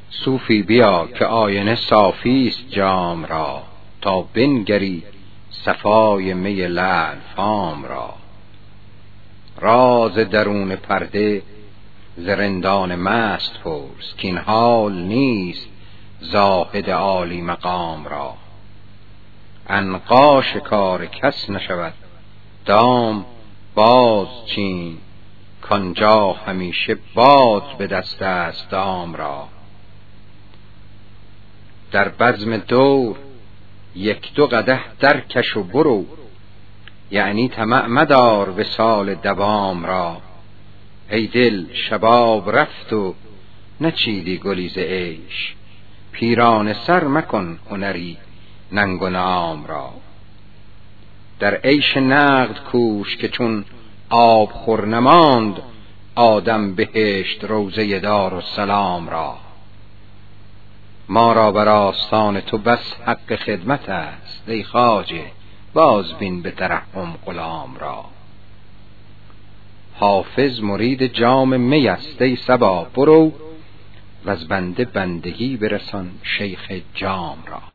صوفی بیا که آینه صافیست جام را، تا بنگری صفای می لعل فام را. راز درون پرده ز رندان مست پرس، کاین حال نیست زاهد عالی مقام را. عنقا شکار کس نشود دام باز چین، کانجا همیشه باد به دست است دام را. در بزم دور یک دو قدح درکش و برو، یعنی طمع مدار وصال دوام را. ای دل شباب رفت و نچیدی گلی ز عیش، پیرانه سر مکن هنری ننگ و نام را. در عیش نقد کوش که چون آب خور نماند، آدم بهشت روضه دار و سلام را. ما را بر آستان تو بس حق خدمت است، ای خواجه باز بین به ترحم غلام را. حافظ مرید جام می است ای صبا برو، وز بنده بندگی برسان شیخ جام را.